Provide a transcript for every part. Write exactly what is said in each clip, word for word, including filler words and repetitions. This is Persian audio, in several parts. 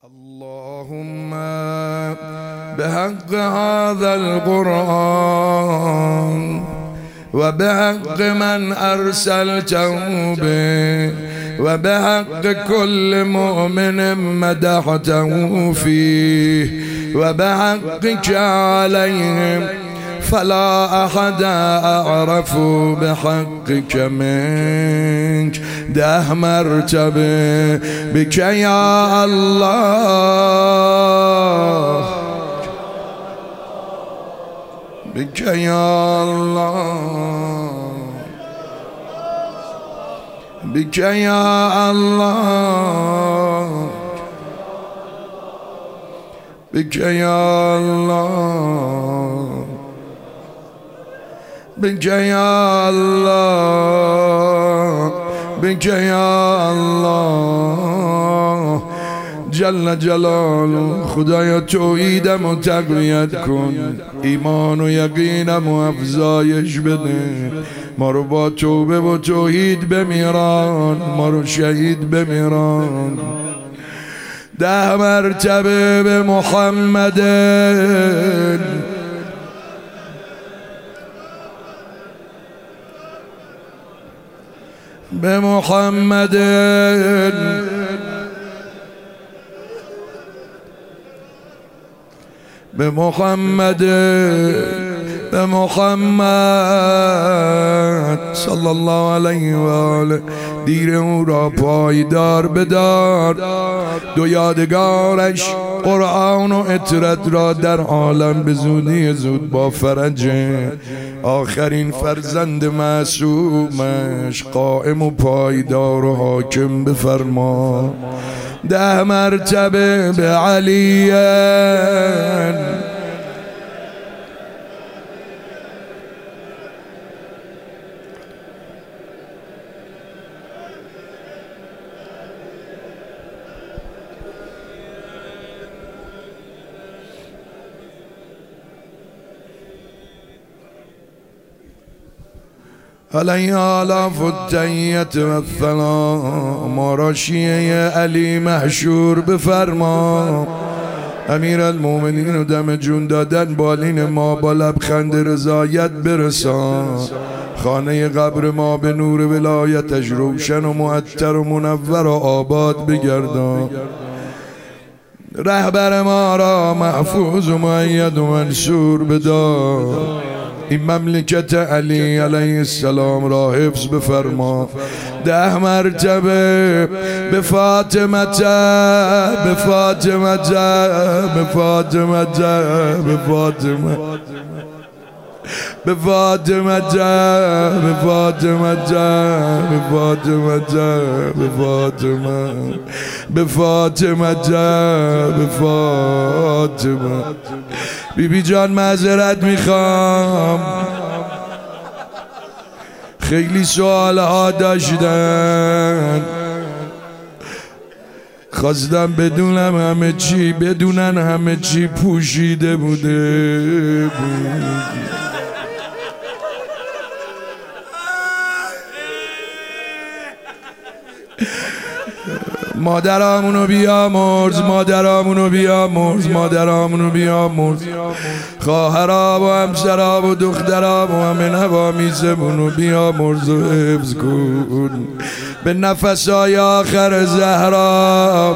اللهم بحق هذا القرآن وبحق من أرسلته به وبحق كل مؤمن مدحته فيه وبحقك عليهم فلا أحد أعرف بحقك منك ده مرتبة بك يا الله بك يا الله بك يا الله بك يا الله بك يا الله بك يا الله جل جلاله. خدایا توحیدم و تقویت کن، ایمان و یقینم و افزایش بده، ما رو با توبه و توحید بمیران، ما رو شهید بمیران. ده مرتبه به محمد به محمد به محمد به محمد صلی الله علیه و آله دیر او را پایدار بدار، دو یادگارش قرآن و اطرت را در عالم به زودی زود با فرج آخرین فرزند معصومش قائم و پایدار و حاکم بفرما. ده مرتبه به علی علی آلاف التحیت و الثناء، ما را شیعه علی محشور بفرما. امیر المومنین و دم جون دادن بالین ما با لبخند رضایت برسان، خانه قبر ما به نور ولایتش روشن و معطر و منور و آباد بگردان. رهبر ما را محفوظ و مؤید و منصور بدار، این مملکت علی علیه السلام را حفظ بفرما. ده مرتبه به فاطمه به فاطمه به فاطمه به فاطمه به فاطمه به فاطمه به فاطمه به فاطمه به فاطمه به فاطمه. بی بی جان معذرت میخوام، خیلی سوال ها داشتن، خواستم بدونم همه چی بدونن همه چی پوشیده بوده. مادرامونو بیامرز، مادرامونو بیامرز، مادرامونو بیامرز، خواهرام و همسرام و دخترام و همه نوامیزمونو بیامرز و حفظ کن. به نفسای آخر زهرا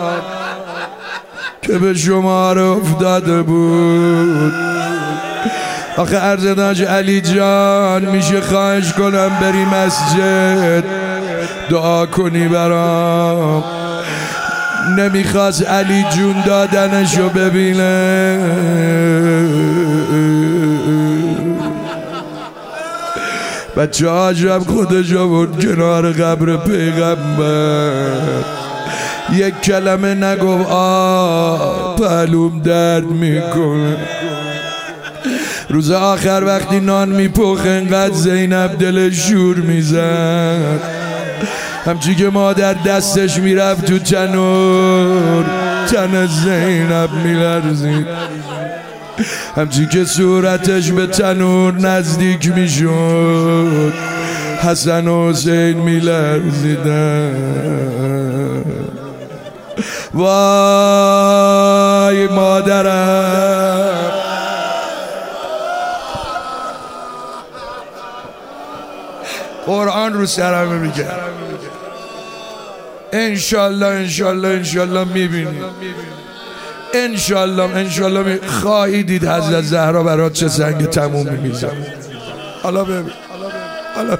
که به شمار افتاده بود. آخه عرض داشت علی جان، میشه خواهش کنم بری مسجد دعا کنی برام؟ نمیخواست علی جون دادنشو ببینه، بچه عجب خودش آورد کنار قبر پیغمبر، یک کلمه نگفت آه پهلوم درد میکنه. روز آخر وقتی نان میپخ انقدر زینب دل شور میزد، همچی که مادر دستش میرفت تو تنور تن زینب میلرزید، همچی که صورتش به تنور نزدیک میشد حسن و حسین میلرزیدن. وای مادرم قرآن رو سرمه میگه انشالله انشالله انشالله میبینی انشالله انشالله می... خواهی دید حضرت زهرا برات چه سنگ تمومی میزن. حالا ببین حالا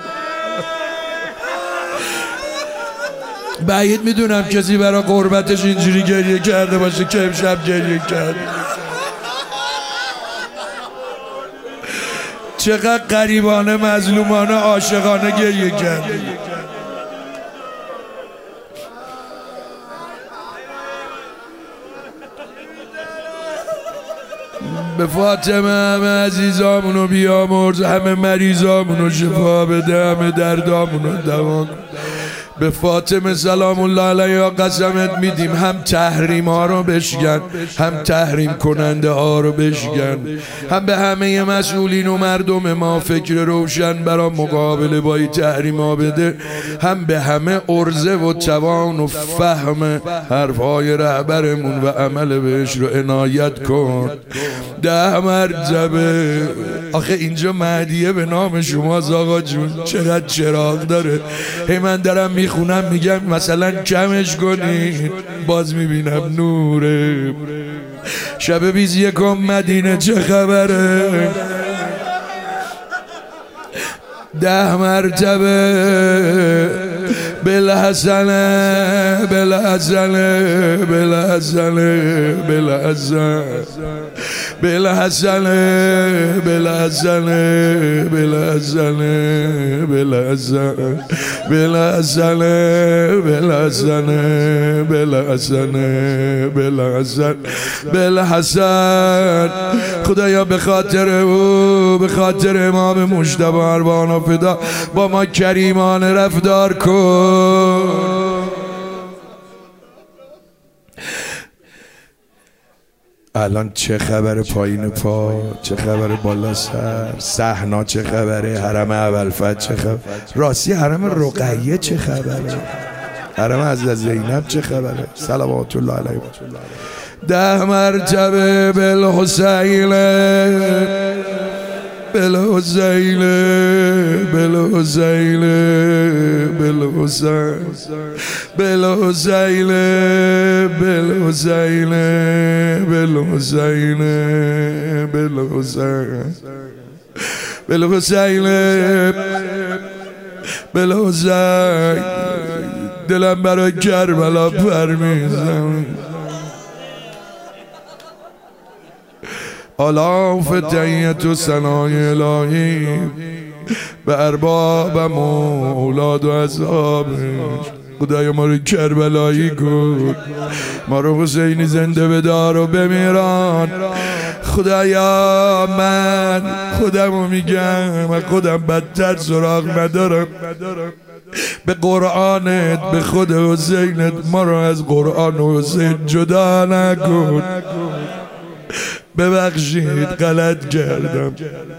بعید میدونم کسی برای قربتش اینجوری گریه کرده باشه که امشب گریه کرد. چقدر غریبانه مظلومانه عاشقانه گریه کرده. به فاطمه همه عزیزامونو بیامرز، همه مریضامونو شفا بده، همه دردامونو دوا کن. به فاطمه سلام الله علیها قسمت میدیم هم تحریم ها رو بشکن، هم تحریم کننده ها رو بشکن، هم به همه مسئولین و مردم ما فکر روشن برای مقابله با این تحریم ها بده، هم به همه عرضه و توان و فهم حرفهای رهبرمون و عمل بهش رو عنایت کن. ده مرتبه آخه اینجا مهدیه به نام شماست آقا جون، چقدر چراغ داره. هی من دارم میخونم میگم مثلا کمش کنید، باز میبینم نوره. شب بیست یکم مدینه چه خبره؟ ده مرتبه بالحسنه بالحسنه بالحسنه بالحسنه بالحسنه بالحسنه بالحسنه بالحسنه بالحسنه بالحسنه بالحسنه بالحسن بالحسن. خدایا به خاطر او، به خاطر امام مجتبی اروانا فدا با ما کریمانه رفتار کن. الان چه خبر پایین پا، چه خبر بالا سر، صحنا چه خبره، حرم ابوالفتح چه خبره، راستی حرم رقیه چه خبره، حرم حضرت زینب چه خبره صلوات الله علیه. ده مرتبه بالحسین بالحسین بالحسین بالحسین بالحسین بالحسین بالحسین بالحسین بالحسین بالحسین. دلم برای کربلا پر میزنه. آلاف تحیت و ثنای الهی به اربابم و اولاد و اصحابش. خدایا ما رو کربلایی کن، ما رو حسینی زنده بدار و بمیران. خدایا من خودمو میگم، من خودم بدتر سراغ ندارم. به قرآنت، به خود حسینت ما رو از قرآن و حسین جدا نکن. ببخشید غلط کردم.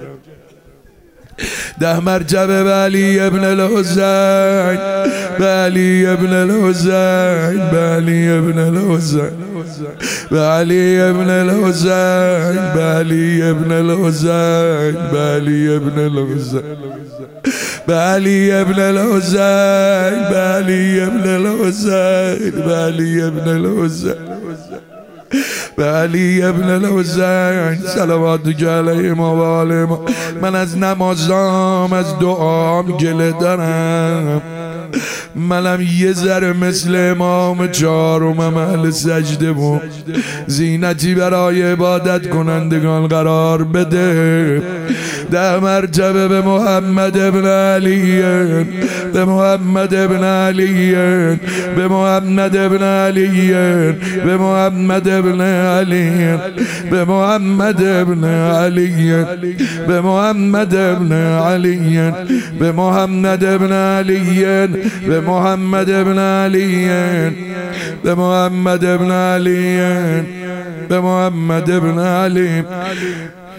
ده مرتبه به علی ابن الحسین، به علی ابن الحسین، به علی ابن الحسین، به علی ابن الحسین، به علی ابن الحسین، به علی ابن الحسین، به علی ابن الحسین، به علی ابن الحسین، به علی ابن الحسین، به علی ابن الحسین صلوات علیه ما و آل ما. من از نمازام از دعام گله دارم. منم یه ذره مثل امام چهارمم اهل سجده و زینتی برای عبادت کنندگان قرار بده. ده مرتبه به محمد ابن علی، به محمد ابن علی، به محمد ابن علی، به محمد ابن علی، به محمد ابن علی، به محمد ابن علی، به محمد ابن علی، به محمد ابن علی، به محمد ابن علی، به محمد ابن علی.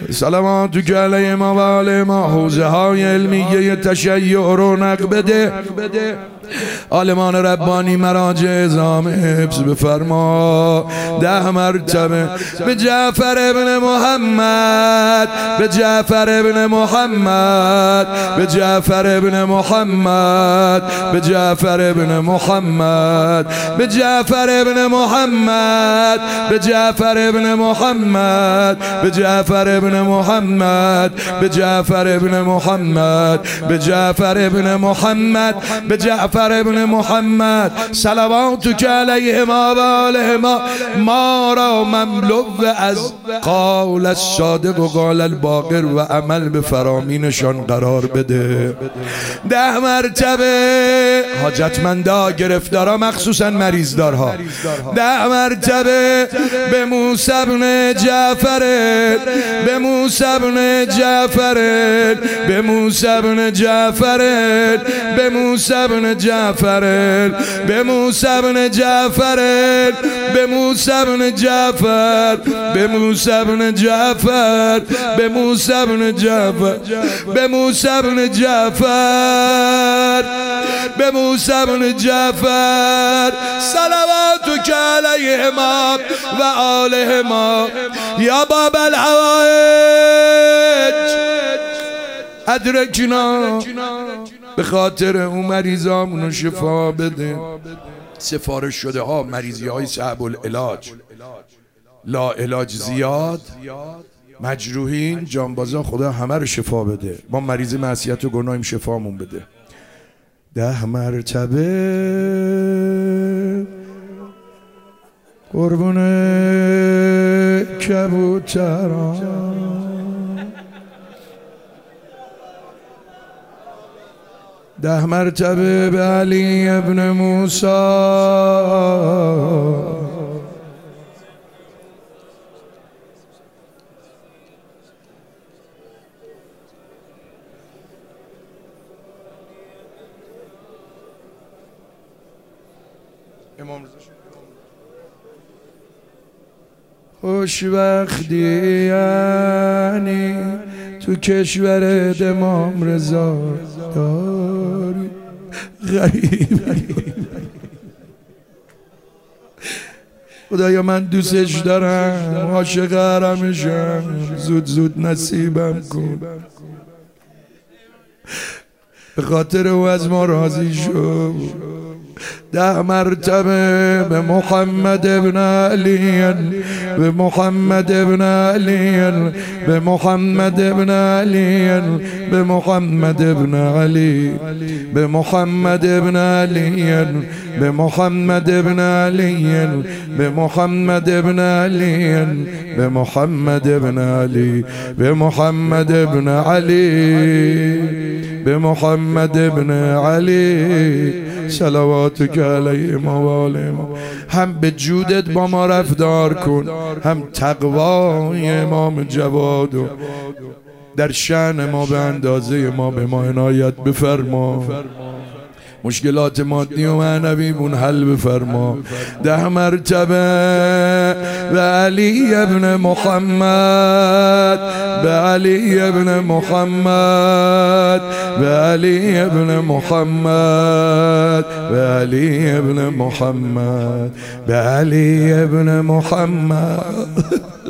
سلامات که علیه ما و آل ما حوزه های علمیه تشیع رونق بده. عالمان ربانی مراجع ازام حفظ بفرما. ده مرتبه به جعفر ابن محمد، به جعفر ابن محمد، به جعفر ابن محمد، به جعفر ابن محمد، به جعفر ابن محمد، به جعفر ابن محمد، به جعفر ابن محمد، به جعفر ابن محمد، به جعفر ابن محمد، به جعفر ابن محمد صلواتک علیهما و آلهما ما را مملو از قال الصادق و قال الباقر و عمل به فرامینشان قرار بده. ده مرتبه حاجتمندا، گرفتارا، مخصوصا مریضدارها، ده مرتبه به موسی بن جعفر، به موسی بن جعفر، به موسی بن جعفر، به موسی بن جعفر، به موسی بن جعفر، به موسی بن جعفر، به موسی بن جعفر، به موسی بن جعفر، به موسی بن جعفر، به موسی بن جعفر صلواتک علیهما و آلهما یا باب الحوائج ادرکنا. به خاطر اون مریضامونو شفا بده. سفارش شده ها مریضی های صعب العلاج، لا علاج زیاد، مجروحین، جانبازا، خدا همه رو شفا بده. ما مریض معصیت و گناهیم، شفامون بده. ده مرتبه قربون کبوتران، ده مرتبه به علی ابن موسی، امام رضا خوشبختی یعنی تو کشور امام رضا داری غریبی. خدایا من دوستش دارم، عاشق حرمشم، زود زود نصیبم کن. به خاطر او از ما راضی شو. ده مرتبه به محمد ابن علی، به محمد ابن علی، به محمد ابن علی، به محمد ابن علی، به محمد ابن علی، به محمد ابن علی، به محمد ابن علی، به محمد ابن علی، به محمد ابن علی، به محمد ابن علی صلواتک علیهما و آلهما. هم به جودت با ما رفتار کن، هم تقوای امام جواد در شأن ما به اندازه ما به ما عنایت بفرما. مشکلات مادی و معنویمون حل بفرما. ده مرتبه به علی ابن محمد، به علی ابن محمد، به علی ابن محمد، به علی ابن محمد، به علی ابن محمد.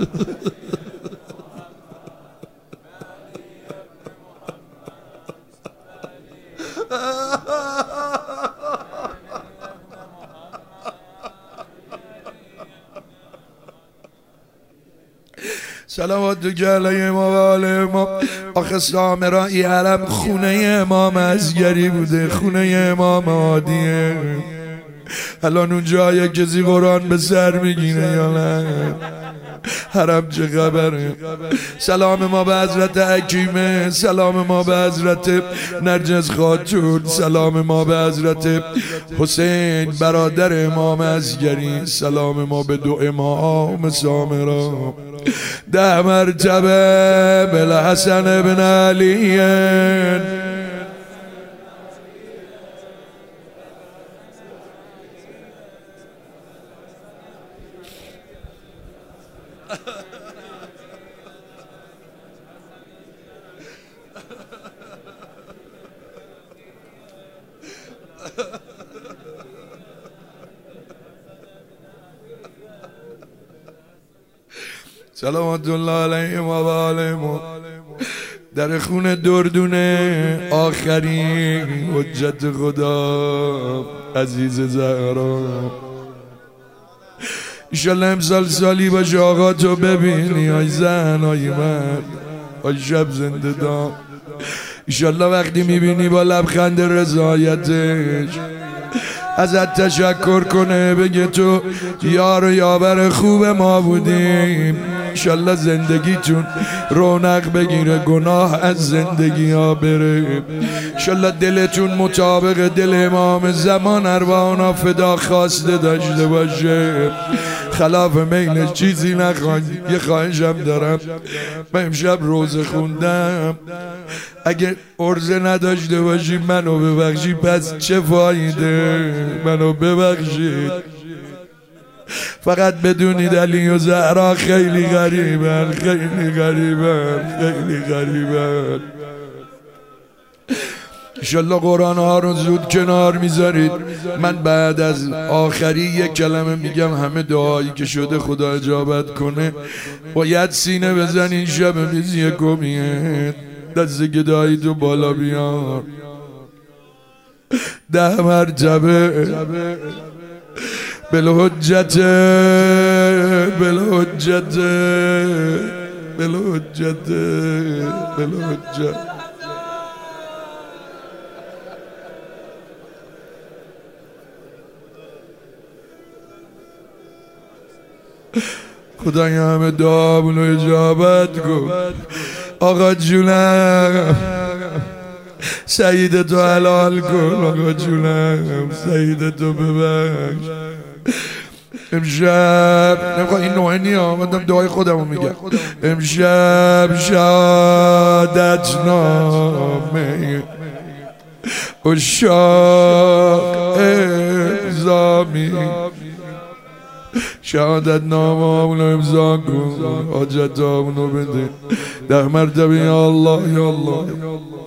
صلواتک علیهما و آلهما. آخه سامرایی حرم خونه امام ازگری بوده، خونه امام عادیه. الان اون جای کسی قرآن به سر میگیره یا نه؟ حرم چه خبره؟ سلام ما به حضرت حکیمه، سلام ما به حضرت نرجس خاتون، سلام ما به حضرت حسین برادر امام ازگری، سلام ما به دو امام سامرا. ده مرتبه بالحسن ابن علی، صلوات الله علیهم و آلهم در خون دردونه آخرین حجت خدا عزیز زهرا. ایشالله امسال سالی باشه آقا تو ببینی آی زن آی مرد آی شب زنده دام. ایشالله وقتی میبینی با لبخند رضایتش ازت تشکر کنه بگه تو یار و یاور خوب ما بودیم. ایشالله زندگیتون رونق بگیره گناه از زندگی ها بره. ایشالله دلتون مطابق دل امام زمان ارواحنا فدا خواسته داشته باشه خلاف میلش چیزی نخواهی. یه خواهشم دارم، من امشب روزه خوندم، اگه عرضه نداشته باشی منو ببخشی پس چه فایده، منو ببخشید. فقط بدونید علی و زهرا خیلی غریبن، خیلی غریبن، خیلی غریبن. انشالله قرآن ها رو زود کنار میذارید. من بعد از آخری یک کلمه میگم، همه دعایی که شده خدا اجابت کنه. باید سینه بزن این شب بیز یکمیه، دست گدایی تو بالا بیار ده مرتبه بالحجت بالحجت بالحجت بالحجت. خدای همه دعامونو اجابت کن. آقا جونم سعید تو حلال کن، آقا جونم سعید تو ببخش. امشب نمیخواه این نوعی نیا، من دعای خودمو میگم. امشب شهادت نامه اشاق امضامی، شهادت نامه همونو امضا کن، حاجت همونو بده ده مرتبه یا الله یا الله.